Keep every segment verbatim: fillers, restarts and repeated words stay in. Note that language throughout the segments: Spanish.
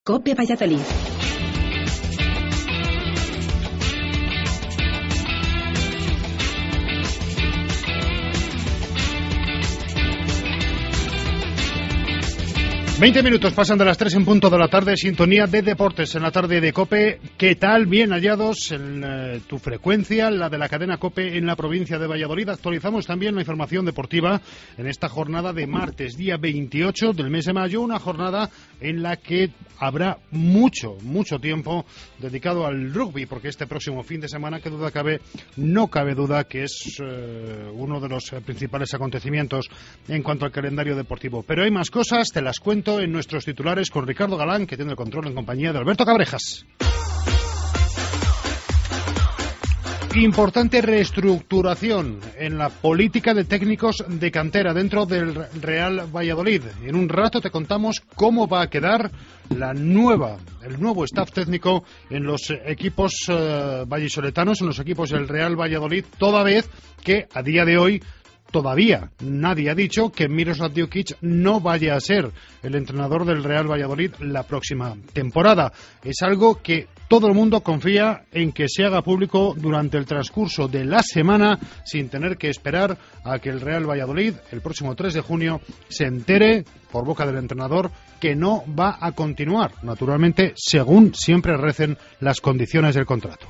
COPE Valladolid. Veinte minutos pasan de las tres en punto de la tarde, sintonía de deportes en la tarde de COPE. ¿Qué tal? Bien hallados en eh, tu frecuencia, la de la cadena COPE en la provincia de Valladolid. Actualizamos también la información deportiva en esta jornada de martes, día veintiocho del mes de mayo, una jornada en la que habrá mucho, mucho tiempo dedicado al rugby, porque este próximo fin de semana, que duda cabe, no cabe duda que es eh, uno de los eh, principales acontecimientos en cuanto al calendario deportivo. Pero hay más cosas, te las cuento en nuestros titulares con Ricardo Galán, que tiene el control en compañía de Alberto Cabrejas. Importante reestructuración en la política de técnicos de cantera dentro del Real Valladolid. En un rato te contamos cómo va a quedar la nueva, el nuevo staff técnico en los equipos eh, vallisoletanos, en los equipos del Real Valladolid, toda vez que a día de hoy todavía nadie ha dicho que Miroslav Djukic no vaya a ser el entrenador del Real Valladolid la próxima temporada. Es algo que todo el mundo confía en que se haga público durante el transcurso de la semana, sin tener que esperar a que el Real Valladolid, el próximo tres de junio, se entere por boca del entrenador que no va a continuar, naturalmente, según siempre recen las condiciones del contrato.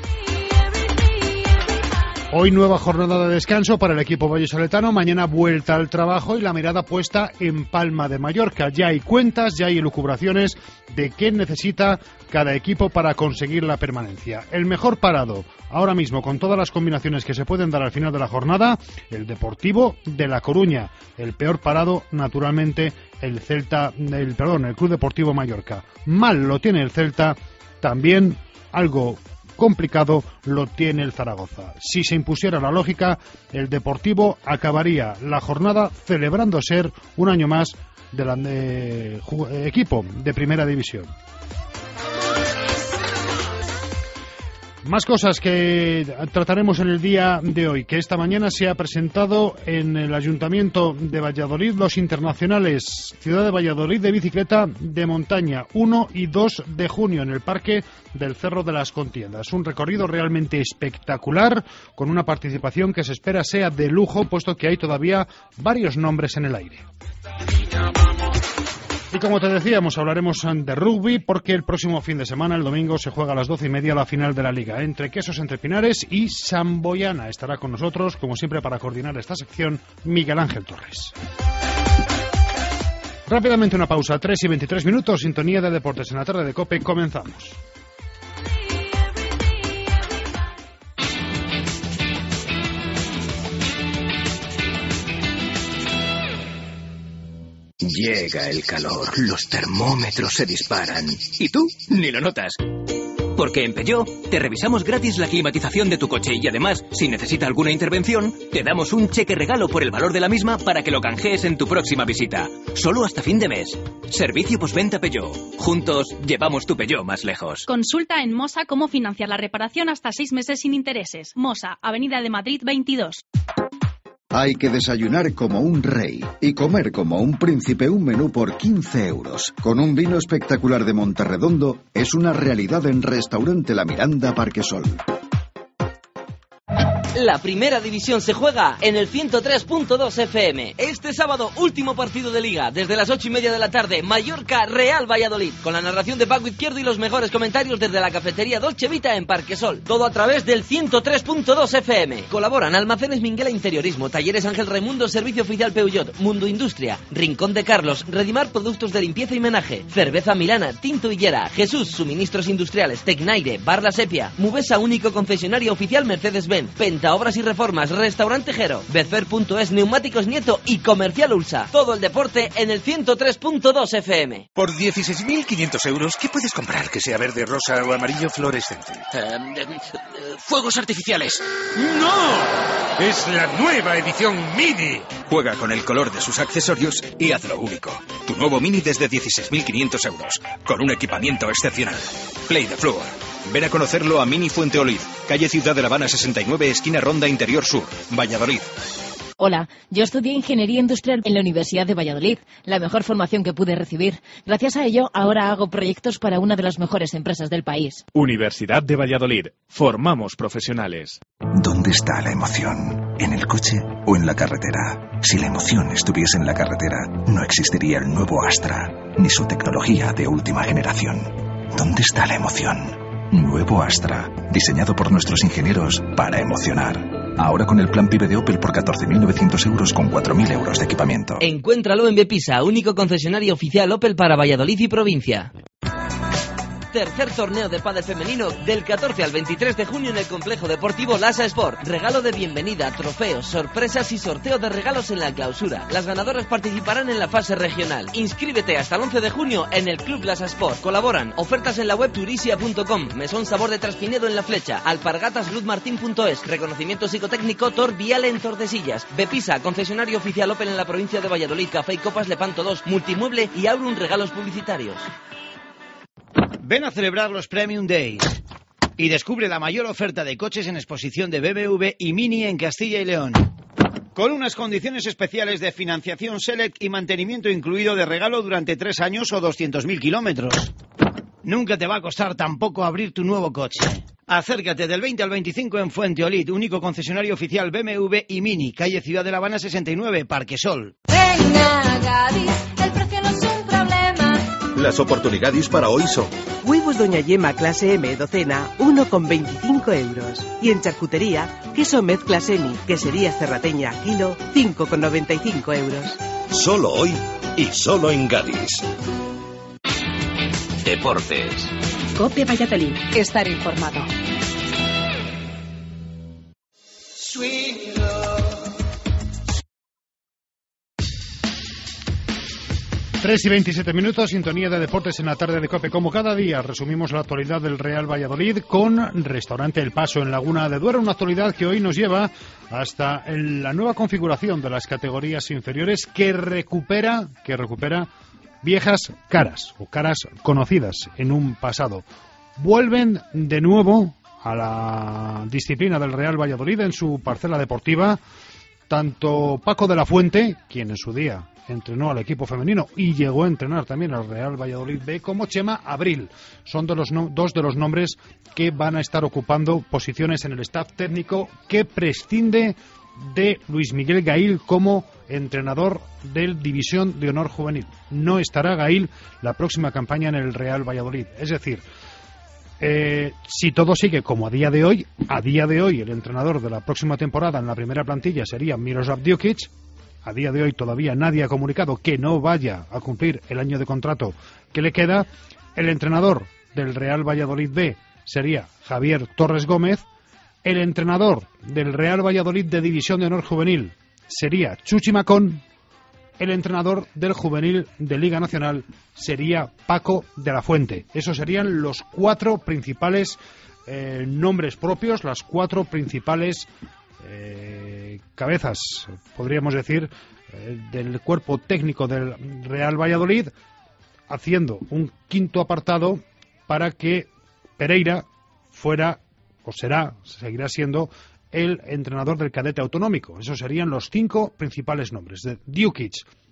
Hoy nueva jornada de descanso para el equipo vallisoletano, mañana vuelta al trabajo y la mirada puesta en Palma de Mallorca. Ya hay cuentas, ya hay elucubraciones de qué necesita cada equipo para conseguir la permanencia. El mejor parado, ahora mismo con todas las combinaciones que se pueden dar al final de la jornada, el Deportivo de La Coruña. El peor parado, naturalmente, el Celta, el perdón, el Club Deportivo Mallorca. Mal lo tiene el Celta, también algo complicado lo tiene el Zaragoza. Si se impusiera la lógica, el Deportivo acabaría la jornada celebrando ser un año más del de, de, equipo de primera división. Más cosas que trataremos en el día de hoy, que esta mañana se ha presentado en el Ayuntamiento de Valladolid los internacionales Ciudad de Valladolid de bicicleta de montaña, uno y dos de junio en el Parque del Cerro de las Contiendas. Un recorrido realmente espectacular, con una participación que se espera sea de lujo, puesto que hay todavía varios nombres en el aire. Y como te decíamos, hablaremos de rugby porque el próximo fin de semana, el domingo, se juega a las doce y media la final de la Liga entre Quesos Entre Pinares y Samboyana. Estará con nosotros, como siempre, para coordinar esta sección, Miguel Ángel Torres. Rápidamente una pausa, tres y veintitrés minutos, sintonía de deportes en la tarde de COPE, comenzamos. Llega el calor, los termómetros se disparan. ¿Y tú? Ni lo notas. Porque en Peugeot te revisamos gratis la climatización de tu coche y además, si necesita alguna intervención, te damos un cheque regalo por el valor de la misma para que lo canjees en tu próxima visita. Solo hasta fin de mes. Servicio postventa Peugeot. Juntos llevamos tu Peugeot más lejos. Consulta en Mosa cómo financiar la reparación hasta seis meses sin intereses. Mosa, Avenida de Madrid veintidós. Hay que desayunar como un rey y comer como un príncipe un menú por quince euros. Con un vino espectacular de Monterredondo, es una realidad en Restaurante La Miranda Parquesol. La primera división se juega en el ciento tres punto dos F M. Este sábado, último partido de Liga, desde las ocho y media de la tarde, Mallorca Real Valladolid, con la narración de Paco Izquierdo y los mejores comentarios desde la cafetería Dolce Vita en Parquesol. Todo a través del ciento tres punto dos F M. Colaboran Almacenes Minguela Interiorismo, Talleres Ángel Raimundo, Servicio Oficial Peugeot, Mundo Industria, Rincón de Carlos, Redimar Productos de Limpieza y Menaje, Cerveza Milana, Tinto Hillera, Jesús Suministros Industriales, Tecnaire, Bar La Sepia, Mubesa Único Concesionario Oficial Mercedes-Benz, Penta Obras y Reformas, Restaurante Jero, Becer punto es, Neumáticos Nieto y Comercial Ulsa. Todo el deporte en el ciento tres punto dos F M. Por dieciséis mil quinientos euros, ¿qué puedes comprar que sea verde, rosa o amarillo fluorescente? Uh, uh, fuegos artificiales. ¡No! Es la nueva edición Mini. Juega con el color de sus accesorios y hazlo único. Tu nuevo Mini desde dieciséis mil quinientos euros, con un equipamiento excepcional. Play the Floor. Ven a conocerlo a Mini Fuenteolid, calle Ciudad de La Habana sesenta y nueve, esquina Ronda Interior Sur, Valladolid. Hola, yo estudié Ingeniería Industrial en la Universidad de Valladolid, la mejor formación que pude recibir. Gracias a ello, ahora hago proyectos para una de las mejores empresas del país. Universidad de Valladolid. Formamos profesionales. ¿Dónde está la emoción? ¿En el coche o en la carretera? Si la emoción estuviese en la carretera, no existiría el nuevo Astra, ni su tecnología de última generación. ¿Dónde está la emoción? Nuevo Astra, diseñado por nuestros ingenieros para emocionar. Ahora con el plan PIBE de Opel por catorce mil novecientos euros con cuatro mil euros de equipamiento. Encuéntralo en Bepisa, único concesionario oficial Opel para Valladolid y provincia. Tercer torneo de pádel femenino del catorce al veintitrés de junio en el complejo deportivo Lasa Sport. Regalo de bienvenida, trofeos, sorpresas y sorteo de regalos en la clausura. Las ganadoras participarán en la fase regional. Inscríbete hasta el once de junio en el Club Lasa Sport. Colaboran ofertas en la web turisia punto com, Mesón Sabor de Traspinedo en La Flecha, Alpargatas Luz Martín punto es, reconocimiento psicotécnico Tor Viale en Tordesillas, Bepisa, concesionario oficial Opel en la provincia de Valladolid, Café y Copas Lepanto dos, Multimueble y Aurum Regalos Publicitarios. Ven a celebrar los Premium Days y descubre la mayor oferta de coches en exposición de B M W y Mini en Castilla y León. Con unas condiciones especiales de financiación Select y mantenimiento incluido de regalo durante tres años o doscientos mil kilómetros. Nunca te va a costar tampoco abrir tu nuevo coche. Acércate del veinte al veinticinco en Fuenteolid, único concesionario oficial B M W y Mini, calle Ciudad de La Habana sesenta y nueve, Parque Sol. Ven a Gadis, el precio no es un problema. Las oportunidades para hoy son: huevos Doña Yema clase M docena, uno con veinticinco euros. Y en charcutería, queso mezcla semi, quesería cerrateña kilo, cinco con noventa y cinco euros. Solo hoy y solo en Gadis. Deportes. COPE Valladolid. Estar informado. tres y veintisiete minutos, sintonía de deportes en la tarde de COPE. Como cada día, resumimos la actualidad del Real Valladolid con Restaurante El Paso en Laguna de Duero, una actualidad que hoy nos lleva hasta la nueva configuración de las categorías inferiores que recupera, que recupera viejas caras o caras conocidas en un pasado. Vuelven de nuevo a la disciplina del Real Valladolid en su parcela deportiva tanto Paco de la Fuente, quien en su día entrenó al equipo femenino y llegó a entrenar también al Real Valladolid B, como Chema Abril. Son de los no, dos de los nombres que van a estar ocupando posiciones en el staff técnico que prescinde de Luis Miguel Gail como entrenador del División de Honor Juvenil. No estará Gail la próxima campaña en el Real Valladolid. Es decir, eh, si todo sigue como a día de hoy, a día de hoy el entrenador de la próxima temporada en la primera plantilla sería Miroslav Djukic. A día de hoy todavía nadie ha comunicado que no vaya a cumplir el año de contrato que le queda. El entrenador del Real Valladolid B sería Javier Torres Gómez. El entrenador del Real Valladolid de División de Honor Juvenil sería Chuchi Macón. El entrenador del Juvenil de Liga Nacional sería Paco de la Fuente. Esos serían los cuatro principales eh, nombres propios, las cuatro principales Eh, cabezas, podríamos decir, eh, del cuerpo técnico del Real Valladolid, haciendo un quinto apartado para que Pereira fuera, o será, seguirá siendo, el entrenador del cadete autonómico. Esos serían los cinco principales nombres. De Djukic,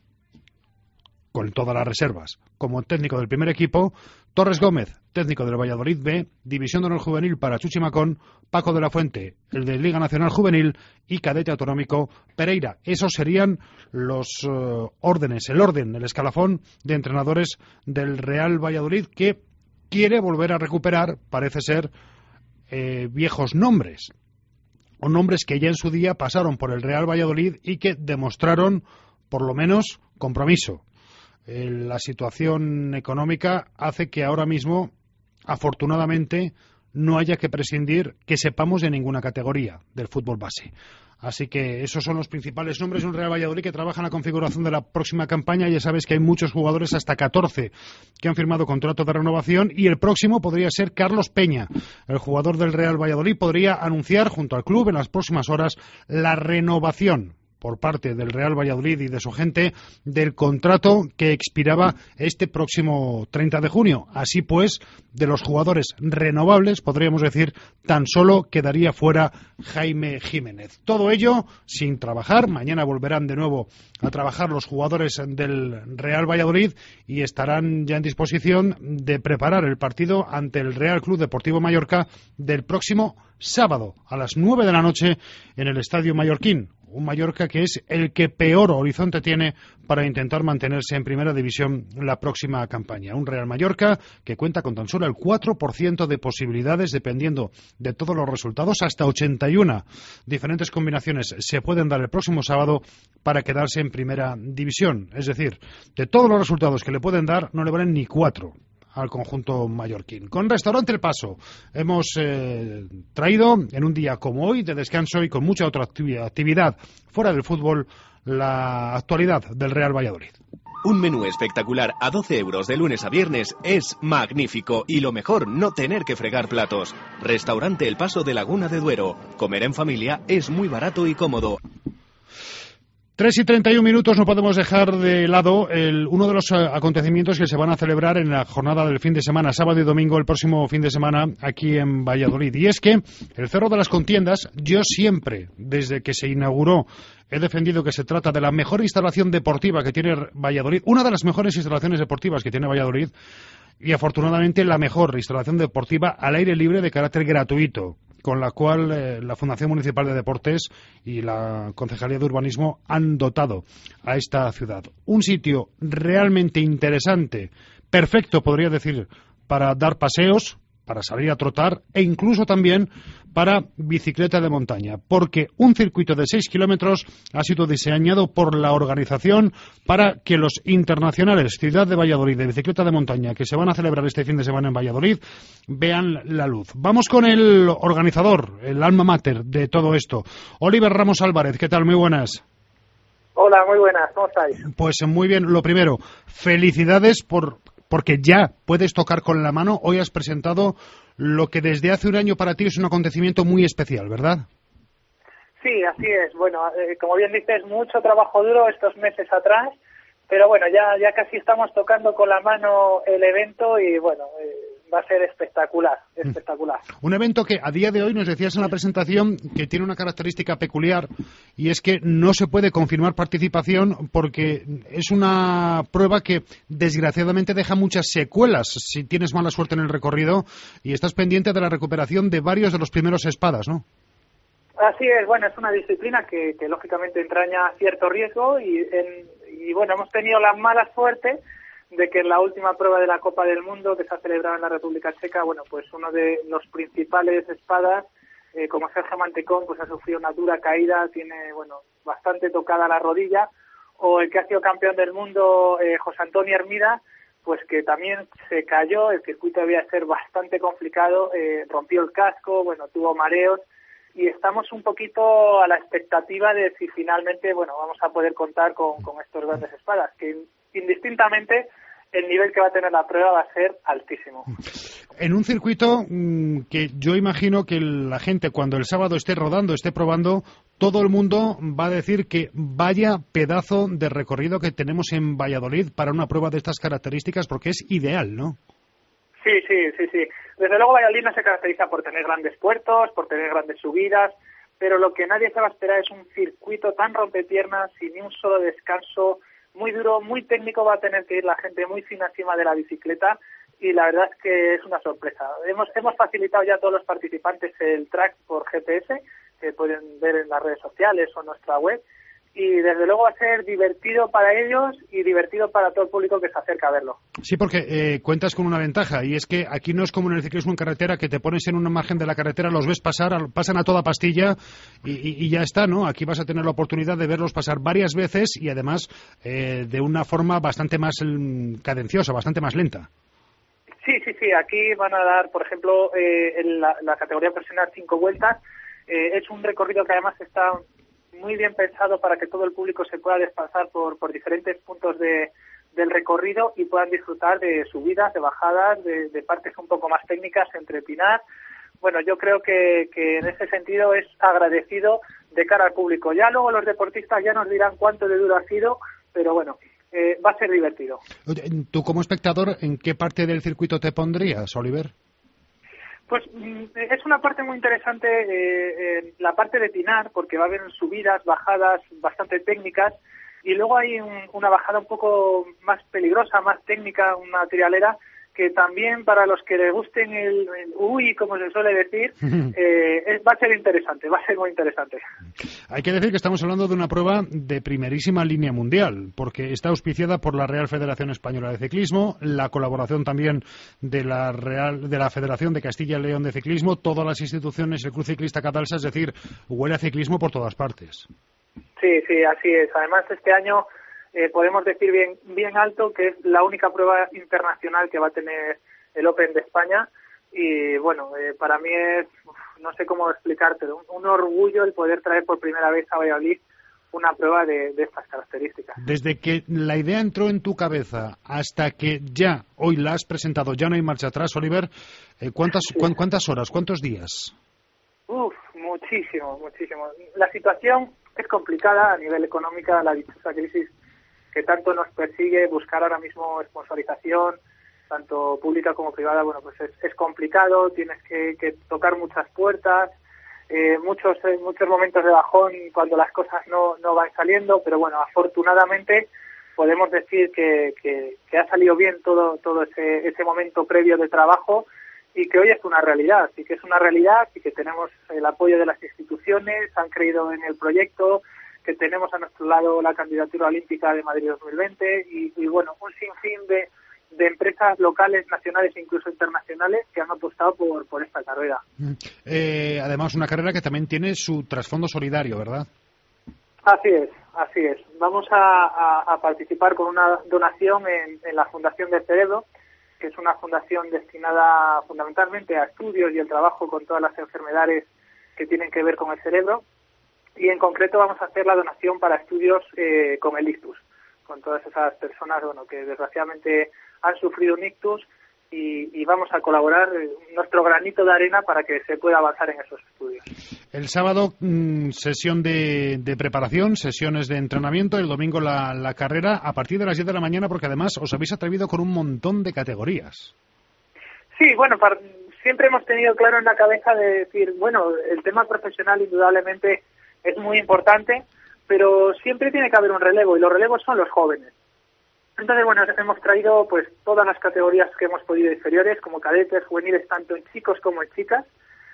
con todas las reservas, como técnico del primer equipo; Torres Gómez, técnico del Valladolid B; División de Honor Juvenil para Chuchi Macón; Paco de la Fuente, el de Liga Nacional Juvenil; y cadete autonómico Pereira. Esos serían los uh, órdenes, el orden, el escalafón de entrenadores del Real Valladolid, que quiere volver a recuperar, parece ser, eh, viejos nombres, o nombres que ya en su día pasaron por el Real Valladolid y que demostraron, por lo menos, compromiso. Eh, la situación económica hace que ahora mismo, afortunadamente, no haya que prescindir, que sepamos, de ninguna categoría del fútbol base. Así que esos son los principales nombres de un Real Valladolid que trabaja en la configuración de la próxima campaña. Ya sabes que hay muchos jugadores, hasta catorce, que han firmado contrato de renovación, y el próximo podría ser Carlos Peña. El jugador del Real Valladolid podría anunciar junto al club en las próximas horas la renovación por parte del Real Valladolid y de su gente del contrato que expiraba este próximo treinta de junio. Así pues, de los jugadores renovables, podríamos decir, tan solo quedaría fuera Jaime Jiménez. Todo ello sin trabajar. Mañana volverán de nuevo a trabajar los jugadores del Real Valladolid y estarán ya en disposición de preparar el partido ante el Real Club Deportivo Mallorca del próximo sábado a las nueve de la noche en el Estadio Mallorquín. Un Mallorca que es el que peor horizonte tiene para intentar mantenerse en primera división la próxima campaña. Un Real Mallorca que cuenta con tan solo el cuatro por ciento de posibilidades, dependiendo de todos los resultados. Hasta ochenta y una diferentes combinaciones se pueden dar el próximo sábado para quedarse en primera división. Es decir, de todos los resultados que le pueden dar, no le valen ni cuatro al conjunto mallorquín. Con Restaurante El Paso hemos eh, traído en un día como hoy de descanso y con mucha otra actividad fuera del fútbol la actualidad del Real Valladolid. Un menú espectacular a doce euros de lunes a viernes es magnífico y lo mejor, no tener que fregar platos. Restaurante El Paso de Laguna de Duero. Comer en familia es muy barato y cómodo. Tres y treinta y un minutos, no podemos dejar de lado el, uno de los acontecimientos que se van a celebrar en la jornada del fin de semana, sábado y domingo, el próximo fin de semana, aquí en Valladolid. Y es que el Cerro de las Contiendas, yo siempre, desde que se inauguró, he defendido que se trata de la mejor instalación deportiva que tiene Valladolid, una de las mejores instalaciones deportivas que tiene Valladolid, y afortunadamente la mejor instalación deportiva al aire libre de carácter gratuito, con la cual eh, la Fundación Municipal de Deportes y la Concejalía de Urbanismo han dotado a esta ciudad. Un sitio realmente interesante, perfecto, podría decir, para dar paseos, para salir a trotar e incluso también para bicicleta de montaña, porque un circuito de seis kilómetros ha sido diseñado por la organización para que los internacionales Ciudad de Valladolid de bicicleta de montaña que se van a celebrar este fin de semana en Valladolid vean la luz. Vamos con el organizador, el alma mater de todo esto, Oliver Ramos Álvarez. ¿Qué tal? Muy buenas. Hola, muy buenas. ¿Cómo estáis? Pues muy bien. Lo primero, felicidades por porque ya puedes tocar con la mano. Hoy has presentado lo que desde hace un año para ti es un acontecimiento muy especial, ¿verdad? Sí, así es. Bueno, eh, como bien dices, mucho trabajo duro estos meses atrás, pero bueno, ya ya casi estamos tocando con la mano el evento y bueno, eh, va a ser espectacular, espectacular. Un evento que a día de hoy nos decías en la presentación que tiene una característica peculiar y es que no se puede confirmar participación porque es una prueba que desgraciadamente deja muchas secuelas si tienes mala suerte en el recorrido y estás pendiente de la recuperación de varios de los primeros espadas, ¿no? Así es, bueno, es una disciplina que, que lógicamente entraña cierto riesgo y, en, y bueno, hemos tenido la mala suerte de que en la última prueba de la Copa del Mundo que se ha celebrado en la República Checa, bueno, pues uno de los principales espadas, eh, como Sergio Mantecón, pues ha sufrido una dura caída, tiene, bueno, bastante tocada la rodilla, o el que ha sido campeón del mundo, eh, José Antonio Hermida, pues que también se cayó, el circuito debía ser bastante complicado, eh, rompió el casco, bueno, tuvo mareos, y estamos un poquito a la expectativa de si finalmente, bueno, vamos a poder contar con, con estos grandes espadas, que indistintamente el nivel que va a tener la prueba va a ser altísimo. En un circuito mmm, que yo imagino que la gente cuando el sábado esté rodando, esté probando, todo el mundo va a decir que vaya pedazo de recorrido que tenemos en Valladolid para una prueba de estas características, porque es ideal, ¿no? Sí, sí, sí, sí. Desde luego Valladolid no se caracteriza por tener grandes puertos, por tener grandes subidas, pero lo que nadie se va a esperar es un circuito tan rompepiernas, sin ni un solo descanso, muy duro, muy técnico, va a tener que ir la gente muy fina encima de la bicicleta y la verdad es que es una sorpresa. Hemos hemos facilitado ya a todos los participantes el track por G P S, que pueden ver en las redes sociales o en nuestra web, y desde luego va a ser divertido para ellos y divertido para todo el público que se acerca a verlo. Sí, porque eh, cuentas con una ventaja y es que aquí no es como en el ciclismo en carretera que te pones en una margen de la carretera, los ves pasar, pasan a toda pastilla y, y, y ya está, ¿no? Aquí vas a tener la oportunidad de verlos pasar varias veces y además eh, de una forma bastante más cadenciosa, bastante más lenta. Sí, sí, sí. Aquí van a dar, por ejemplo, eh, en la, la categoría profesional cinco vueltas. Eh, es un recorrido que además está muy bien pensado para que todo el público se pueda desplazar por, por diferentes puntos de, del recorrido y puedan disfrutar de subidas, de bajadas, de, de partes un poco más técnicas entre Pinar, bueno, yo creo que, que en ese sentido es agradecido de cara al público. Ya luego los deportistas ya nos dirán cuánto de duro ha sido, pero bueno, eh, va a ser divertido. Tú como espectador, ¿en qué parte del circuito te pondrías, Oliver? Pues es una parte muy interesante, eh, eh, la parte de Pinar, porque va a haber subidas, bajadas bastante técnicas, y luego hay un, una bajada un poco más peligrosa, más técnica, una trialera, que también para los que les gusten el, el uy, como se suele decir, eh, es, va a ser interesante, va a ser muy interesante. Hay que decir que estamos hablando de una prueba de primerísima línea mundial, porque está auspiciada por la Real Federación Española de Ciclismo, la colaboración también de la Real de la Federación de Castilla y León de Ciclismo, todas las instituciones, el Club Ciclista Catalsa, es decir, huele a ciclismo por todas partes. Sí, sí, así es. Además, este año Eh, podemos decir bien bien alto que es la única prueba internacional que va a tener el Open de España y bueno, eh, para mí es, uf, no sé cómo explicártelo, un, un orgullo el poder traer por primera vez a Valladolid una prueba de, de estas características. Desde que la idea entró en tu cabeza hasta que ya hoy la has presentado, ya no hay marcha atrás, Oliver, eh, ¿cuántas, sí. cu- ¿cuántas horas, cuántos días? Uf, muchísimo, muchísimo. La situación es complicada a nivel económico, la dichosa crisis que tanto nos persigue, buscar ahora mismo sponsorización, tanto pública como privada, bueno, pues es, es complicado, tienes que, que tocar muchas puertas, eh, muchos eh, muchos momentos de bajón cuando las cosas no, no van saliendo, pero bueno, afortunadamente podemos decir que, que, que ha salido bien todo todo ese, ese momento previo de trabajo y que hoy es una realidad, y que es una realidad y que tenemos el apoyo de las instituciones, han creído en el proyecto, que tenemos a nuestro lado la candidatura olímpica de Madrid dos mil veinte y, y bueno, un sinfín de, de empresas locales, nacionales e incluso internacionales que han apostado por, por esta carrera. Eh, además, una carrera que también tiene su trasfondo solidario, ¿verdad? Así es, así es. Vamos a, a, a participar con una donación en, en la Fundación del Cerebro, que es una fundación destinada fundamentalmente a estudios y el trabajo con todas las enfermedades que tienen que ver con el cerebro. Y en concreto vamos a hacer la donación para estudios eh, con el ictus, con todas esas personas bueno, que desgraciadamente han sufrido un ictus y, y vamos a colaborar eh, nuestro granito de arena para que se pueda avanzar en esos estudios. El sábado mmm, sesión de, de preparación, sesiones de entrenamiento, el domingo la, la carrera a partir de las diez de la mañana porque además os habéis atrevido con un montón de categorías. Sí, bueno, para, siempre hemos tenido claro en la cabeza de decir, bueno, el tema profesional indudablemente es muy importante, pero siempre tiene que haber un relevo y los relevos son los jóvenes. Entonces, bueno, hemos traído pues todas las categorías que hemos podido inferiores, como cadetes, juveniles, tanto en chicos como en chicas.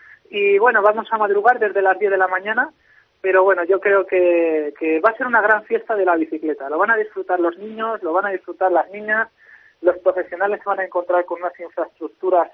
Y bueno, vamos a madrugar desde las diez de la mañana, pero bueno, yo creo que, que va a ser una gran fiesta de la bicicleta. Lo van a disfrutar los niños, lo van a disfrutar las niñas, los profesionales se van a encontrar con unas infraestructuras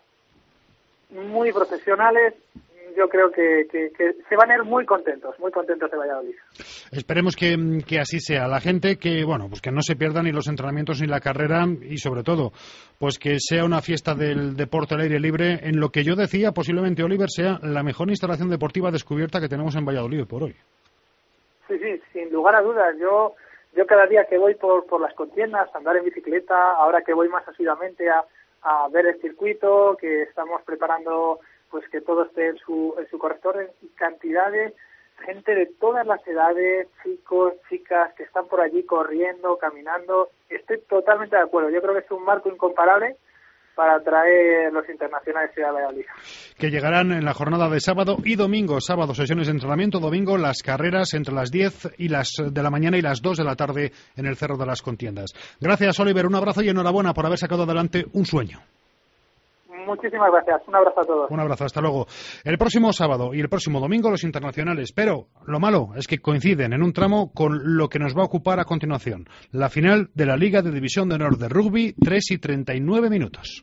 muy profesionales. Yo creo que, que, que se van a ir muy contentos, muy contentos de Valladolid. Esperemos que, que así sea. La gente que, bueno, pues que no se pierda ni los entrenamientos ni la carrera y sobre todo, pues que sea una fiesta del deporte al aire libre en lo que yo decía, posiblemente, Oliver, sea la mejor instalación deportiva descubierta que tenemos en Valladolid por hoy. Sí, sí, sin lugar a dudas. Yo yo cada día que voy por, por las contiendas, a andar en bicicleta, ahora que voy más asiduamente a, a ver el circuito, que estamos preparando pues que todo esté en su, en su corrector, y cantidad de gente de todas las edades, chicos, chicas, que están por allí corriendo, caminando. Estoy totalmente de acuerdo. Yo creo que es un marco incomparable para traer los internacionales a Valladolid. Que llegarán en la jornada de sábado y domingo. Sábado sesiones de entrenamiento, domingo las carreras entre las diez y las de la mañana y las dos de la tarde en el Cerro de las Contiendas. Gracias, Oliver. Un abrazo y enhorabuena por haber sacado adelante un sueño. Muchísimas gracias. Un abrazo a todos. Un abrazo, hasta luego. El próximo sábado y el próximo domingo los internacionales, pero lo malo es que coinciden en un tramo con lo que nos va a ocupar a continuación, la final de la Liga de División de Honor de Rugby, tres y treinta y nueve minutos.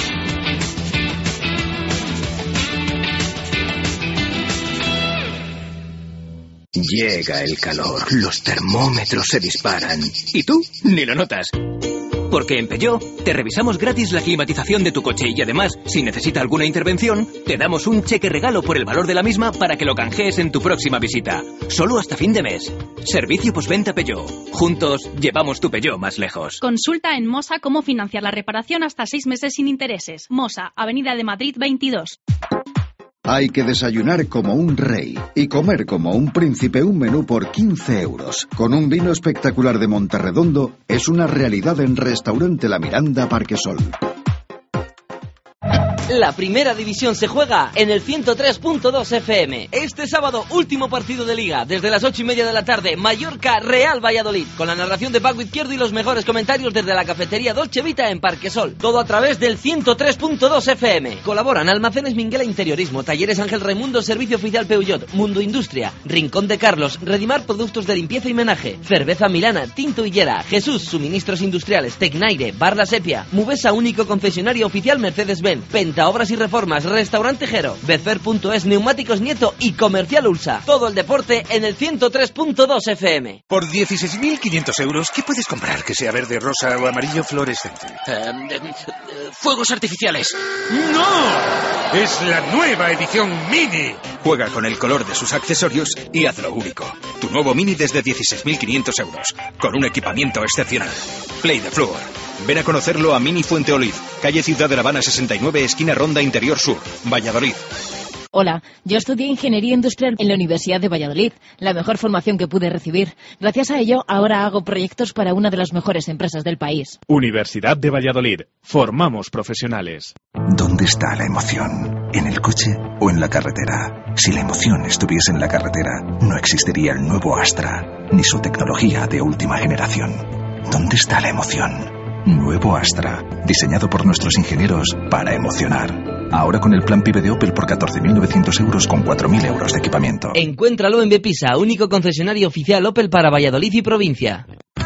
Llega el calor, los termómetros se disparan y tú ni lo notas. Porque en Peugeot te revisamos gratis la climatización de tu coche y además, si necesita alguna intervención, te damos un cheque regalo por el valor de la misma para que lo canjees en tu próxima visita. Solo hasta fin de mes. Servicio postventa Peugeot. Juntos llevamos tu Peugeot más lejos. Consulta en Mosa cómo financiar la reparación hasta seis meses sin intereses. Mosa, Avenida de Madrid veintidós. Hay que desayunar como un rey y comer como un príncipe un menú por quince euros. Con un vino espectacular de Monterredondo es una realidad en Restaurante La Miranda Parquesol. La primera división se juega en el ciento tres punto dos F M. Este sábado, último partido de Liga, desde las ocho y media de la tarde, Mallorca Real Valladolid, con la narración de Paco Izquierdo y los mejores comentarios desde la cafetería Dolce Vita en Parquesol. Todo a través del ciento tres punto dos F M. Colaboran Almacenes Minguela Interiorismo, Talleres Ángel Raimundo, Servicio Oficial Peugeot, Mundo Industria, Rincón de Carlos, Redimar Productos de Limpieza y Menaje, Cerveza Milana, Tinto Hillera, Jesús Suministros Industriales, Tecnaire, Bar La Sepia, Mubesa, único concesionario oficial Mercedes-Benz, Penta Obras y Reformas, Restaurante Jero, Becer punto es, Neumáticos Nieto y Comercial Ulsa. Todo el deporte en el ciento tres punto dos F M. Por dieciséis mil quinientos euros, ¿qué puedes comprar que sea verde, rosa o amarillo fluorescente? Eh, eh, fuegos artificiales. ¡No! Es la nueva edición Mini. Juega con el color de sus accesorios y hazlo único. Tu nuevo Mini desde dieciséis mil quinientos euros, con un equipamiento excepcional. Play the Floor. Ven a conocerlo a Mini Fuente Oliv, calle Ciudad de La Habana sesenta y nueve, esquina Ronda Interior Sur, Valladolid. Hola, yo estudié Ingeniería Industrial en la Universidad de Valladolid, la mejor formación que pude recibir. Gracias a ello, ahora hago proyectos para una de las mejores empresas del país. Universidad de Valladolid. Formamos profesionales. ¿Dónde está la emoción? ¿En el coche o en la carretera? Si la emoción estuviese en la carretera, no existiría el nuevo Astra, ni su tecnología de última generación. ¿Dónde está la emoción? Nuevo Astra, diseñado por nuestros ingenieros para emocionar. Ahora con el plan PIBE de Opel por catorce mil novecientos euros con cuatro mil euros de equipamiento. Encuéntralo en Bepisa, único concesionario oficial Opel para Valladolid y provincia.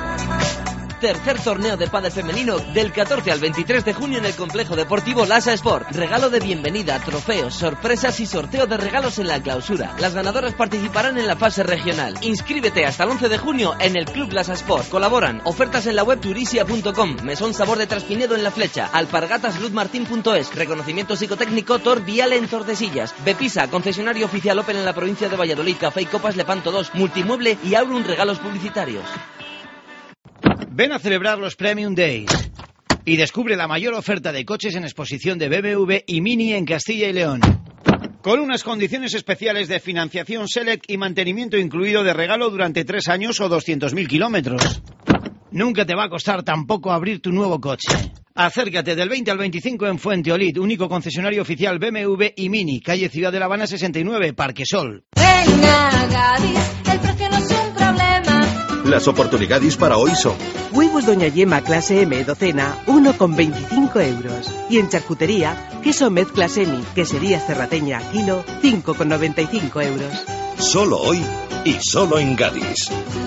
Tercer torneo de pádel femenino del catorce al veintitrés de junio en el complejo deportivo Lasa Sport. Regalo de bienvenida, trofeos, sorpresas y sorteo de regalos en la clausura. Las ganadoras participarán en la fase regional. Inscríbete hasta el once de junio en el Club Lasa Sport. Colaboran ofertas en la web turisia punto com, Mesón Sabor de Traspinedo en La Flecha, Alpargatas Luz Martín punto es, reconocimiento psicotécnico Tor Viale en Tordesillas, Bepisa, concesionario oficial Opel en la provincia de Valladolid, Café y Copas Lepanto dos, Multimueble y Aurum Regalos Publicitarios. Ven a celebrar los Premium Days y descubre la mayor oferta de coches en exposición de B M W y Mini en Castilla y León. Con unas condiciones especiales de financiación Select y mantenimiento incluido de regalo durante tres años o doscientos mil kilómetros. Nunca te va a costar tampoco abrir tu nuevo coche. Acércate del veinte al veinticinco en Fuente Olid, único concesionario oficial B M W y Mini, calle Ciudad de La Habana sesenta y nueve, Parquesol. Ven a Gadis, el precio no es un problema. Las oportunidades para hoy son: huevos Doña Yema clase M docena, uno con veinticinco euros. Y en charcutería, queso mezcla semi, quesería cerrateña kilo, cinco con noventa y cinco euros. Solo hoy y solo en Gadis.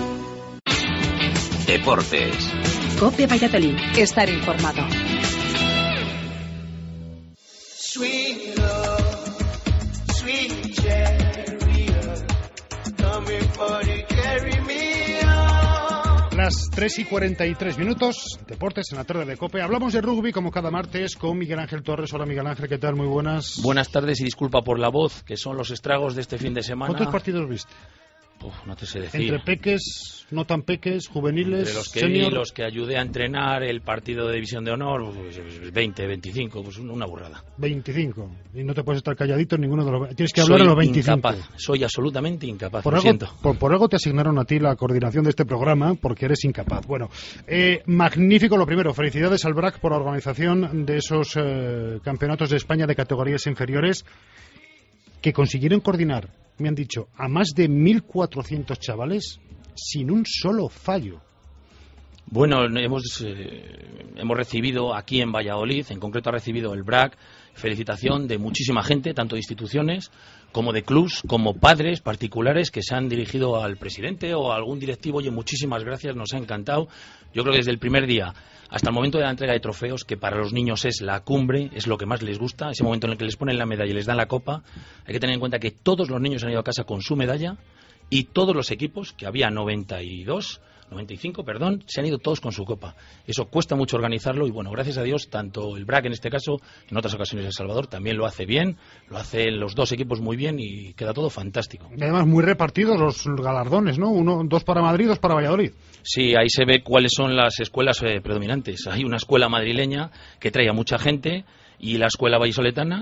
Deportes. COPE Valladolid. Estar informado. Sweet love, sweet chariot, coming for to carry me on. Las tres y cuarenta y tres minutos, deportes en la tarde de COPE. Hablamos de rugby como cada martes con Miguel Ángel Torres. Hola Miguel Ángel, ¿qué tal? Muy buenas. Buenas tardes y disculpa por la voz, que son los estragos de este fin de semana. ¿Cuántos partidos viste? Uf, no te sé decir. Entre peques, no tan peques, juveniles, Entre los que senior. vi, los que ayudé a entrenar el partido de División de Honor, pues veinte, veinticinco, pues una burrada. veinticinco. Y no te puedes estar calladito en ninguno de los... Tienes que hablar soy a los veinticinco. Incapaz, soy absolutamente incapaz, por lo algo, siento. Por, por algo te asignaron a ti la coordinación de este programa, porque eres incapaz. Bueno, eh, magnífico lo primero. Felicidades al B R A C por la organización de esos eh, campeonatos de España de categorías inferiores que consiguieron coordinar, me han dicho, a más de mil cuatrocientos chavales sin un solo fallo. Bueno, hemos, eh, hemos recibido aquí en Valladolid, en concreto ha recibido el B R A C, felicitación de muchísima gente, tanto de instituciones como de clubs, como padres particulares que se han dirigido al presidente o a algún directivo. Oye, muchísimas gracias, nos ha encantado. Yo creo que desde el primer día hasta el momento de la entrega de trofeos, que para los niños es la cumbre, es lo que más les gusta, ese momento en el que les ponen la medalla y les dan la copa, hay que tener en cuenta que todos los niños han ido a casa con su medalla y todos los equipos, que había noventa y dos, noventa y cinco, perdón, se han ido todos con su copa. Eso cuesta mucho organizarlo y bueno, gracias a Dios, tanto el B R A C en este caso, en otras ocasiones El Salvador también lo hace bien, lo hacen los dos equipos muy bien y queda todo fantástico. Y además muy repartidos los galardones, ¿no? Uno, dos para Madrid, dos para Valladolid. Sí, ahí se ve cuáles son las escuelas eh, predominantes. Hay una escuela madrileña que trae a mucha gente y la escuela vallisoletana,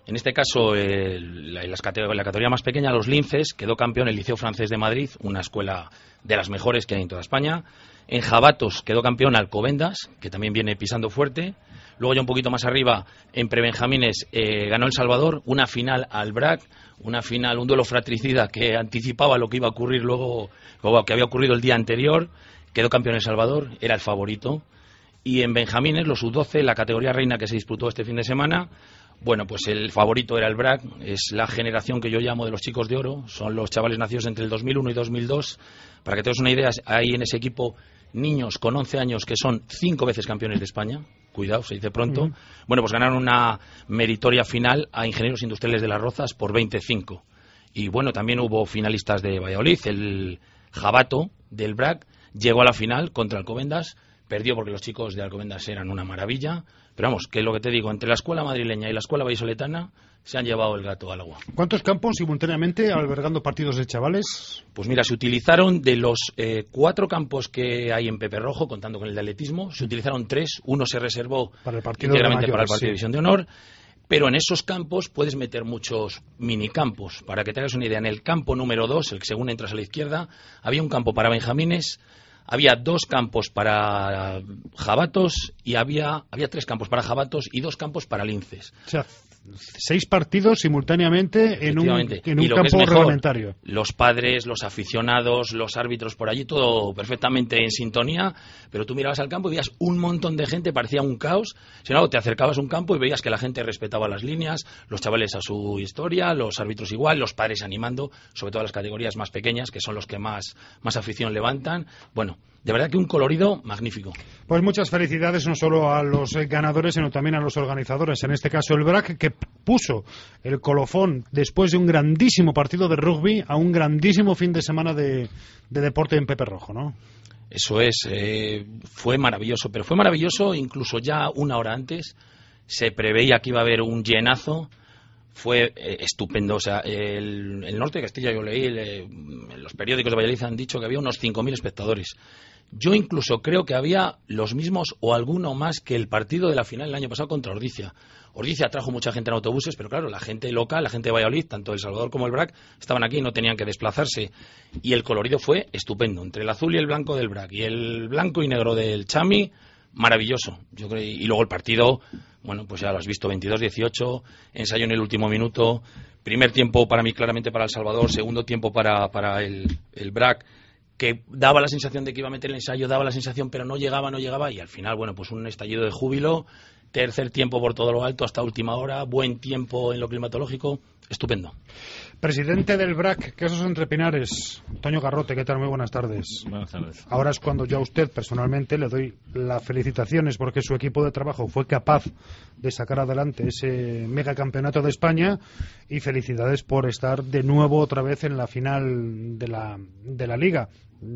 En este caso, eh, la, en las categoría, la categoría más pequeña, los linces, quedó campeón el Liceo Francés de Madrid, una escuela de las mejores que hay en toda España. En jabatos quedó campeón Alcobendas, que también viene pisando fuerte. Luego ya un poquito más arriba, en prebenjamines, eh, ganó El Salvador, una final al B R A C, una final, un duelo fratricida que anticipaba lo que iba a ocurrir luego, o que había ocurrido el día anterior. Quedó campeón El Salvador, era el favorito. Y en benjamines, los U doce, la categoría reina que se disputó este fin de semana, bueno, pues el favorito era el B R A C, es la generación que yo llamo de los chicos de oro, son los chavales nacidos entre el dos mil uno y dos mil dos. Para que te des una idea, hay en ese equipo niños con once años que son cinco veces campeones de España. Cuidado, se dice pronto. Uh-huh. Bueno, pues ganaron una meritoria final a Ingenieros Industriales de Las Rozas por veinticinco. Y bueno, también hubo finalistas de Valladolid. El jabato del B R A C llegó a la final contra Alcobendas. Perdió porque los chicos de Alcobendas eran una maravilla. Pero vamos, que es lo que te digo, entre la escuela madrileña y la escuela vallisoletana se han llevado el gato al agua. ¿Cuántos campos simultáneamente albergando partidos de chavales? Pues mira, se utilizaron de los eh, cuatro campos que hay en Pepe Rojo, contando con el de atletismo, se utilizaron tres. Uno se reservó para el partido íntegramente de para el partido sí. de División de Honor. Pero en esos campos puedes meter muchos minicampos. Para que te hagas una idea, en el campo número dos, el que según entras a la izquierda, había un campo para benjamines, había dos campos para jabatos y había, había tres campos para jabatos y dos campos para linces. O sea, seis partidos simultáneamente en un, en un campo mejor, reglamentario. Los padres, los aficionados, los árbitros por allí, todo perfectamente en sintonía, pero tú mirabas al campo y veías un montón de gente, parecía un caos. Si no, te acercabas a un campo y veías que la gente respetaba las líneas, los chavales a su historia, los árbitros igual, los padres animando, sobre todo las categorías más pequeñas, que son los que más, más afición levantan. Bueno, de verdad que un colorido magnífico. Pues muchas felicidades no solo a los ganadores, sino también a los organizadores. En este caso el B R A C, que puso el colofón después de un grandísimo partido de rugby a un grandísimo fin de semana de, de deporte en Pepe Rojo, ¿no? Eso es, eh, fue maravilloso, pero fue maravilloso incluso ya una hora antes. Se preveía que iba a haber un llenazo. Fue eh, estupendo. O sea, el, el norte de Castilla, yo leí, le, en los periódicos de Valladolid han dicho que había unos cinco mil espectadores. Yo incluso creo que había los mismos o alguno más que el partido de la final el año pasado contra Ordizia. Ordizia trajo mucha gente en autobuses, pero claro, la gente local, la gente de Valladolid, tanto El Salvador como el B R A C, estaban aquí y no tenían que desplazarse. Y el colorido fue estupendo. Entre el azul y el blanco del B R A C y el blanco y negro del Chami, maravilloso. Yo creo, y luego el partido, bueno, pues ya lo has visto, veintidós dieciocho, ensayo en el último minuto, primer tiempo para mí claramente para El Salvador, segundo tiempo para, para el, el B R A C, que daba la sensación de que iba a meter el ensayo, daba la sensación, pero no llegaba, no llegaba, y al final, bueno, pues un estallido de júbilo, tercer tiempo por todo lo alto hasta última hora, buen tiempo en lo climatológico, estupendo. Presidente del B R A C, Quesos Entre Pinares, Toño Garrote, ¿qué tal? Muy buenas tardes. Buenas tardes. Ahora es cuando yo a usted personalmente le doy las felicitaciones porque su equipo de trabajo fue capaz de sacar adelante ese megacampeonato de España, y felicidades por estar de nuevo otra vez en la final de la, de la Liga.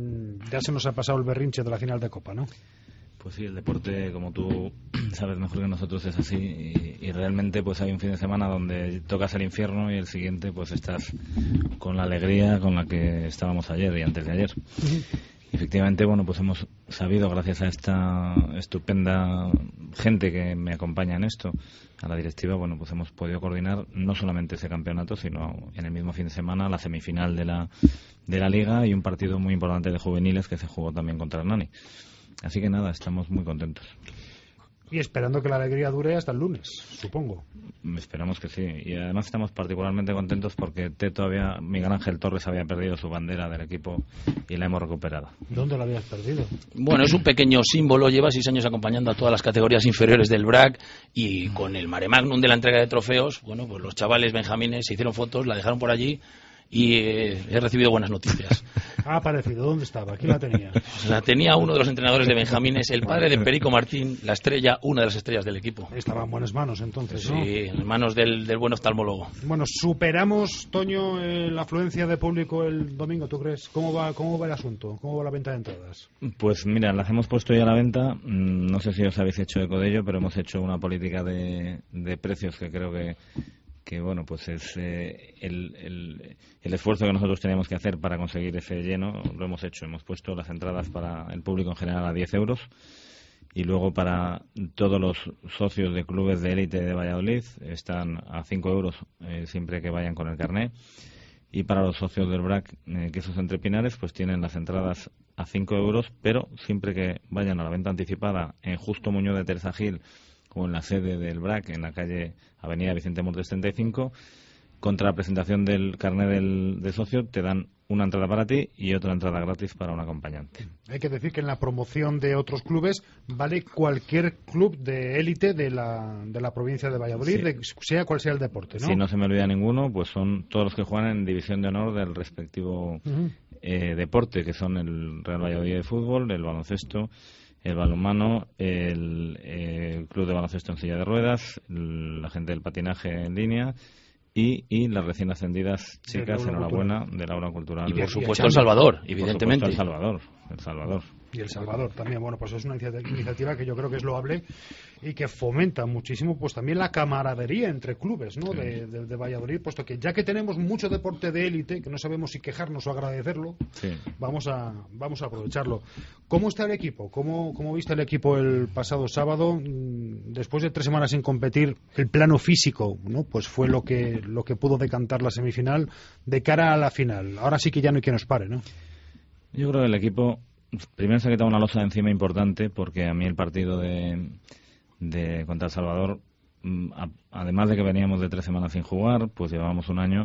Ya se nos ha pasado el berrinche de la final de Copa, ¿no? Pues sí, el deporte, como tú sabes mejor que nosotros, es así, y, y realmente pues hay un fin de semana donde tocas el infierno y el siguiente pues estás con la alegría con la que estábamos ayer y antes de ayer. Uh-huh. Y efectivamente, bueno, pues hemos sabido, gracias a esta estupenda gente que me acompaña en esto, a la directiva, bueno, pues hemos podido coordinar no solamente ese campeonato, sino en el mismo fin de semana la semifinal de la, de la Liga y un partido muy importante de juveniles que se jugó también contra Hernani. Así que nada, estamos muy contentos. Y esperando que la alegría dure hasta el lunes, supongo. Esperamos que sí. Y además estamos particularmente contentos porque Teto había, Miguel Ángel Torres había perdido su bandera del equipo y la hemos recuperado. ¿Dónde la habías perdido? Bueno, es un pequeño símbolo. Lleva seis años acompañando a todas las categorías inferiores del B R A C, y con el mare magnum de la entrega de trofeos, bueno, pues los chavales benjamines se hicieron fotos, la dejaron por allí. Y eh, he recibido buenas noticias. Ha aparecido. ¿Dónde estaba? ¿Quién la tenía? Pues la tenía uno de los entrenadores de benjamines, el padre de Perico Martín, la estrella, una de las estrellas del equipo. Estaba en buenas manos entonces, ¿no? Sí, en manos del, del buen oftalmólogo. Bueno, superamos, Toño, eh, la afluencia de público el domingo, ¿tú crees? ¿Cómo va, cómo va el asunto? ¿Cómo va la venta de entradas? Pues mira, las hemos puesto ya a la venta. No sé si os habéis hecho eco de ello, pero hemos hecho una política de, de precios que creo que que bueno, pues es eh, el, el, el esfuerzo que nosotros teníamos que hacer para conseguir ese lleno, lo hemos hecho. Hemos puesto las entradas para el público en general a diez euros Y luego para todos los socios de clubes de élite de Valladolid están a cinco euros eh, siempre que vayan con el carné. Y para los socios del B R A C, eh, Quesos Entre Pinares, pues tienen las entradas a cinco euros, pero siempre que vayan a la venta anticipada en Justo Muñoz de Teresa Gil o en la sede del B R A C, en la calle Avenida Vicente Mortes treinta y cinco, contra la presentación del carnet del, de socio te dan una entrada para ti y otra entrada gratis para un acompañante. Hay que decir que en la promoción de otros clubes vale cualquier club de élite de la, de la provincia de Valladolid, sí. de, sea cual sea el deporte, ¿no? Si no se me olvida ninguno, pues son todos los que juegan en división de honor del respectivo uh-huh. eh, deporte, que son el Real Valladolid de fútbol, el baloncesto, el balonmano, el, el club de baloncesto en silla de ruedas, el, la gente del patinaje en línea. Y, y las recién ascendidas chicas, enhorabuena, cultural. del aula cultural. Y por supuesto El Salvador, evidentemente. El Salvador, El Salvador. Y El Salvador también, bueno, pues es una iniciativa que yo creo que es loable y que fomenta muchísimo pues también la camaradería entre clubes, ¿no? Sí. de, de, de Valladolid, puesto que ya que tenemos mucho deporte de élite, que no sabemos si quejarnos o agradecerlo, sí. vamos a vamos a aprovecharlo. ¿Cómo está el equipo? ¿Cómo, cómo viste el equipo el pasado sábado? Después de tres semanas sin competir, el plano físico, ¿no? Pues fue lo que lo que pudo decantar la semifinal de cara a la final. Ahora sí que ya no hay quien nos pare, ¿no? Yo creo que el equipo primero se ha quitado una losa de encima importante, porque a mí el partido de, de contra El Salvador, a, además de que veníamos de tres semanas sin jugar, pues llevábamos un año,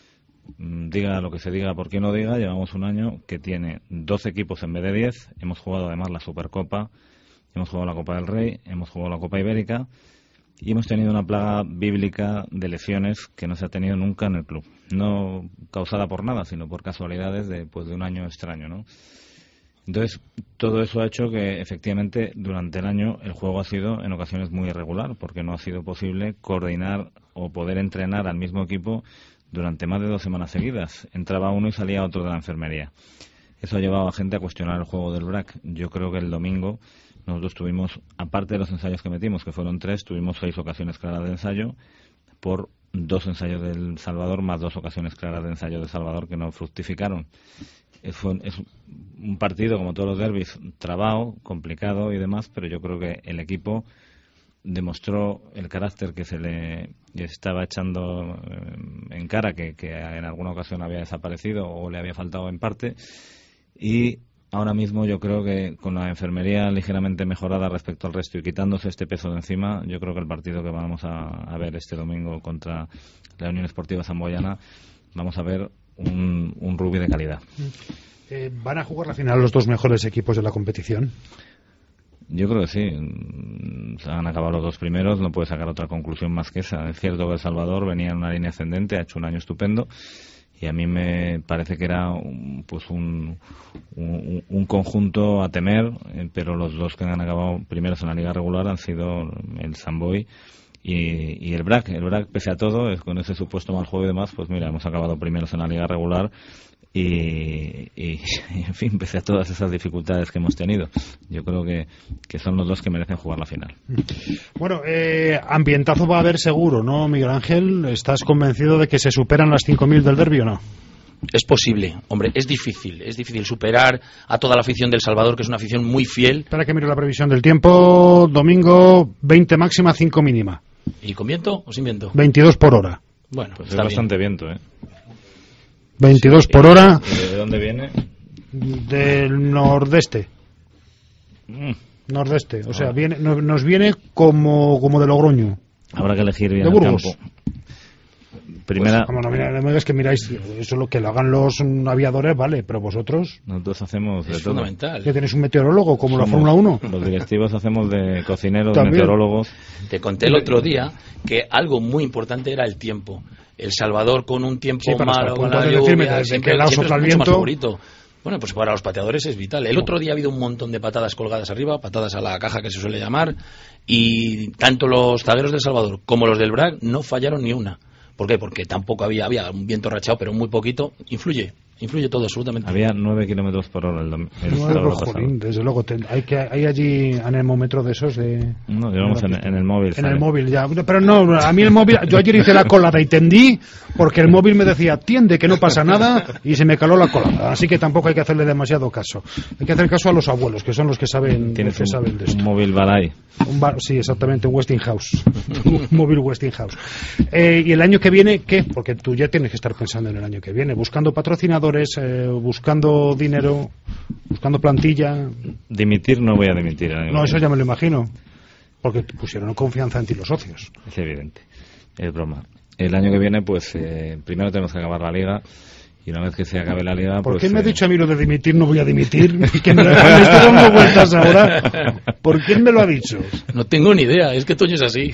diga lo que se diga, por qué no diga, llevamos un año que tiene doce equipos en vez de diez, hemos jugado además la Supercopa, hemos jugado la Copa del Rey, hemos jugado la Copa Ibérica y hemos tenido una plaga bíblica de lesiones que no se ha tenido nunca en el club, no causada por nada, sino por casualidades de, pues, de un año extraño, ¿no? Entonces, todo eso ha hecho que, efectivamente, durante el año el juego ha sido en ocasiones muy irregular, porque no ha sido posible coordinar o poder entrenar al mismo equipo durante más de dos semanas seguidas. Entraba uno y salía otro de la enfermería. Eso ha llevado a gente a cuestionar el juego del B R A C. Yo creo que el domingo nosotros tuvimos, aparte de los ensayos que metimos, que fueron tres, tuvimos seis ocasiones claras de ensayo por dos ensayos del Salvador, más dos ocasiones claras de ensayo del Salvador que no fructificaron. Es un, es un partido, como todos los derbis, trabado, complicado y demás, pero yo creo que el equipo demostró el carácter que se le estaba echando en cara, que, que en alguna ocasión había desaparecido o le había faltado en parte, y ahora mismo yo creo que con la enfermería ligeramente mejorada respecto al resto y quitándose este peso de encima, yo creo que el partido que vamos a, a ver este domingo contra la Unión Esportiva Samboyana, vamos a ver un, un rugby de calidad. Eh, ¿Van a jugar la final los dos mejores equipos de la competición? Yo creo que sí. Se han acabado los dos primeros, no puede sacar otra conclusión más que esa. Es cierto que El Salvador venía en una línea ascendente, ha hecho un año estupendo, y a mí me parece que era un, pues un, un, un conjunto a temer, eh, pero los dos que han acabado primeros en la liga regular han sido el Samboy y, y el B R A C. El B R A C, pese a todo, es con ese supuesto mal juego y demás, pues mira, hemos acabado primeros en la liga regular y, y, y en fin, pese a todas esas dificultades que hemos tenido, yo creo que, que son los dos que merecen jugar la final. Bueno, eh, ambientazo va a haber seguro, ¿no, Miguel Ángel? ¿Estás convencido de que se superan las cinco mil del derbi o no? Es posible, hombre, es difícil, es difícil superar a toda la afición del Salvador, que es una afición muy fiel. Espera que mire la previsión del tiempo. Domingo, veinte máxima, cinco mínima. ¿Y con viento o sin viento? veintidós por hora. Bueno, pues está es bastante bien. viento, ¿eh? veintidós sí, por hora. ¿De dónde viene? Del nordeste. Mm. Nordeste, o sea, viene, nos viene como, como de Logroño. Habrá que elegir bien de el Burgos. campo. Primera... Pues, no, no me digas que miráis, eso lo que lo hagan los aviadores, vale, pero vosotros... Nosotros hacemos de es todo. Fundamental. ¿Que tenéis un meteorólogo como Somos, la Fórmula uno? Los directivos hacemos de cocineros, de meteorólogos. Te conté el otro día que algo muy importante era el tiempo. El Salvador con un tiempo sí, malo, con la de lluvia, decirme, siempre, que el siempre es al mucho viento. más favorito. Bueno, pues para los pateadores es vital. El otro día ha habido un montón de patadas colgadas arriba, patadas a la caja que se suele llamar, y tanto los zagueros del Salvador como los del B R A C no fallaron ni una. ¿Por qué? Porque tampoco había, había un viento rachado, pero muy poquito. Influye, Influye todo, absolutamente. Había nueve kilómetros por hora el, dom- el No, sábado jolín, pasado. desde luego, te- hay que hay allí anemómetro de esos de... No, llevamos en, en el móvil. En ¿sabes? el móvil, ya. Pero no, a mí el móvil, yo ayer hice la colada y tendí porque el móvil me decía, tiende que no pasa nada y se me caló la colada. Así que tampoco hay que hacerle demasiado caso. Hay que hacer caso a los abuelos, que son los que saben, los Tienes que un, saben de esto. un móvil Balay. Un bar- sí, exactamente, un Westinghouse. Un móvil Westinghouse. Eh, y el año que viene, ¿qué? Porque tú ya tienes que estar pensando en el año que viene, buscando patrocinadores, eh, buscando dinero, buscando plantilla. Dimitir no voy a dimitir. el año No, que eso viene. ya me lo imagino. Porque pusieron confianza en ti los socios. Es evidente. Es broma. El año que viene, pues, eh, primero tenemos que acabar la liga. Y una vez que se acabe la liga, ¿Por pues... qué me ha eh, dicho a mí lo de dimitir? No voy a dimitir. Que me, me estoy dando vueltas ahora. ¿Por quién me lo ha dicho? No tengo ni idea, es que Toño es así.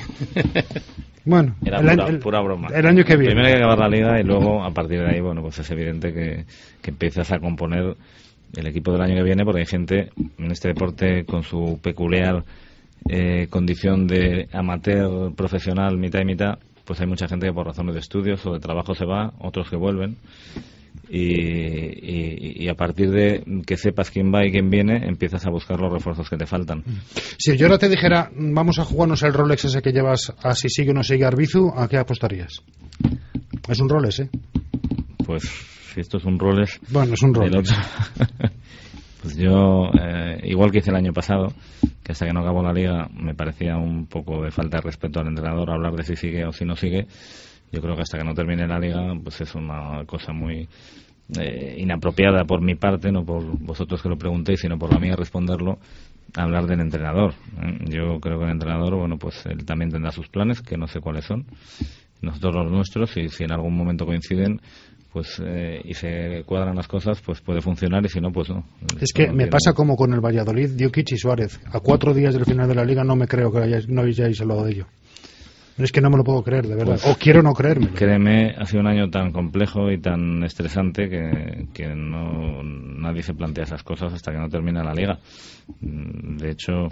Bueno, Era el pura, año- el- pura broma. el año que viene. Primero hay que acabar la liga y luego, a partir de ahí, bueno, pues es evidente que, que empiezas a componer el equipo del año que viene, porque hay gente en este deporte con su peculiar eh, condición de amateur, profesional, mitad y mitad, pues hay mucha gente que por razones de estudios o de trabajo se va, otros que vuelven. Y, y, y a partir de que sepas quién va y quién viene, empiezas a buscar los refuerzos que te faltan. Si yo ahora te dijera, vamos a jugarnos el Rolex ese que llevas a si sigue o no sigue Arbizu, ¿a qué apostarías? Es un Rolex, ¿eh? Pues si esto es un Rolex... Bueno, es un del Rolex. otro- pues yo, eh, igual que hice el año pasado, que hasta que no acabó la liga me parecía un poco de falta de respeto al entrenador hablar de si sigue o si no sigue. Yo creo que hasta que no termine la liga, pues es una cosa muy eh, inapropiada por mi parte, no por vosotros que lo preguntéis, sino por la mía responderlo, hablar del entrenador. ¿eh? Yo creo que el entrenador, bueno, pues él también tendrá sus planes, que no sé cuáles son, nosotros los nuestros, y si en algún momento coinciden, pues eh, y se cuadran las cosas, pues puede funcionar, y si no, pues no. Es que No me quiero- pasa como con el Valladolid, Djokic y Suárez. A cuatro días del final de la liga no me creo que hayáis, no hayáis hablado de ello. Es que no me lo puedo creer, de verdad. Pues, o quiero no creérmelo. Créeme, ha sido un año tan complejo y tan estresante que, que no, nadie se plantea esas cosas hasta que no termina la liga. Mm, De hecho,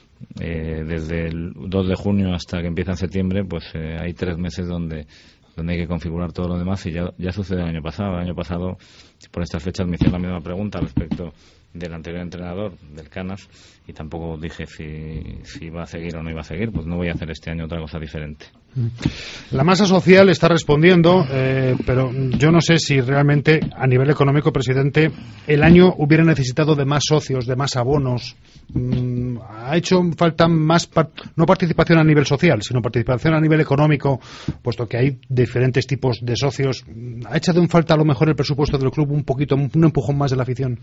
eh, desde el dos de junio hasta que empieza en septiembre, pues eh, hay tres meses donde donde hay que configurar todo lo demás, y ya, ya sucedió el año pasado. El año pasado, por estas fechas, me hicieron la misma pregunta respecto del anterior entrenador, del Canas, y tampoco dije si, si iba a seguir o no iba a seguir. Pues no voy a hacer este año otra cosa diferente. La masa social está respondiendo, eh, pero yo no sé si realmente a nivel económico, presidente, el año hubiera necesitado de más socios, de más abonos. Mm, ha hecho falta más, par- no participación a nivel social, sino participación a nivel económico, puesto que hay diferentes tipos de socios. ¿Ha echado en falta a lo mejor el presupuesto del club un poquito, un empujón más de la afición?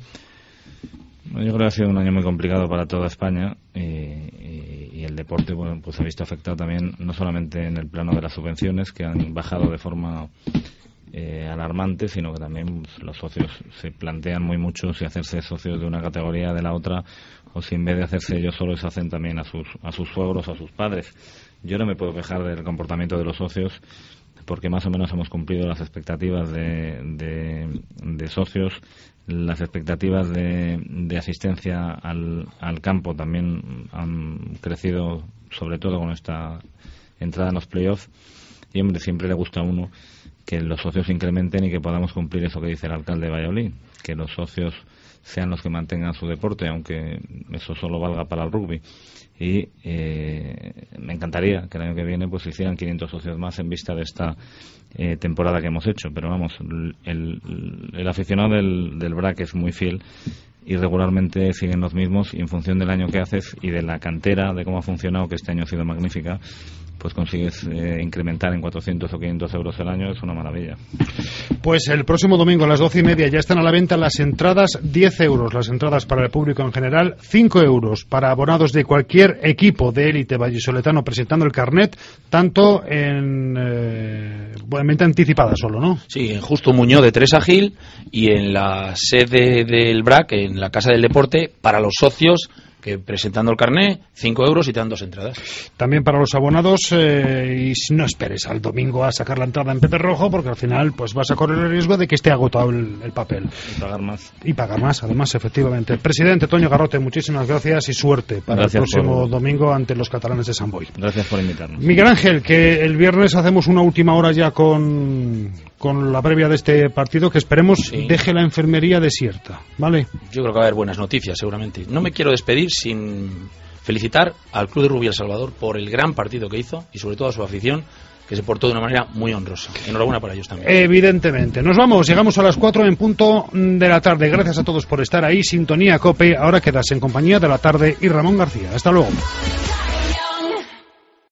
Yo creo que ha sido un año muy complicado para toda España, y, y- y el deporte, bueno, pues se ha visto afectado también no solamente en el plano de las subvenciones, que han bajado de forma eh, alarmante, sino que también pues, los socios se plantean muy mucho si hacerse socios de una categoría de la otra, o si en vez de hacerse ellos solos se hacen también a sus a sus suegros o a sus padres. Yo no me puedo quejar del comportamiento de los socios, porque más o menos hemos cumplido las expectativas de, de, de socios. Las expectativas de, de asistencia al, al campo también han crecido, sobre todo con esta entrada en los playoffs. Y, hombre, siempre le gusta a uno que los socios incrementen y que podamos cumplir eso que dice el alcalde de Valladolid, que los socios sean los que mantengan su deporte, aunque eso solo valga para el rugby. Y eh, me encantaría que el año que viene pues se hicieran quinientos socios más en vista de esta eh, temporada que hemos hecho, pero vamos, el, el, el aficionado del, del B R A C es muy fiel y regularmente siguen los mismos, y en función del año que haces y de la cantera, de cómo ha funcionado, que este año ha sido magnífica, pues consigues eh, incrementar en cuatrocientos o quinientos euros al año. Es una maravilla. Pues el próximo domingo a las doce y media ya están a la venta las entradas, diez euros, las entradas para el público en general, cinco euros para abonados de cualquier equipo de élite vallisoletano presentando el carnet, tanto en, eh, bueno, en venta anticipada solo, ¿no? Sí, en Justo Muñoz de Teresa Gil, y en la sede del B R A C, en la Casa del Deporte, para los socios que presentando el carné, cinco euros y te dan dos entradas. También para los abonados, eh, y no esperes al domingo a sacar la entrada en Pepe Rojo, porque al final pues vas a correr el riesgo de que esté agotado el, el papel. Y pagar más. Y pagar más, además, efectivamente. Presidente Toño Garrote, muchísimas gracias y suerte para gracias el próximo por... domingo ante los catalanes de Sant Boi. Gracias por invitarnos. Miguel Ángel, que el viernes hacemos una última hora ya con, con la previa de este partido, que esperemos sí. deje la enfermería desierta, ¿vale? Yo creo que va a haber buenas noticias, seguramente. No me quiero despedir sin felicitar al Club de Rugby El Salvador por el gran partido que hizo y sobre todo a su afición, que se portó de una manera muy honrosa. Enhorabuena para ellos también. Evidentemente. Nos vamos, llegamos a las cuatro en punto de la tarde. Gracias a todos por estar ahí. Sintonía COPE. Ahora quedas en compañía de La Tarde y Ramón García. Hasta luego.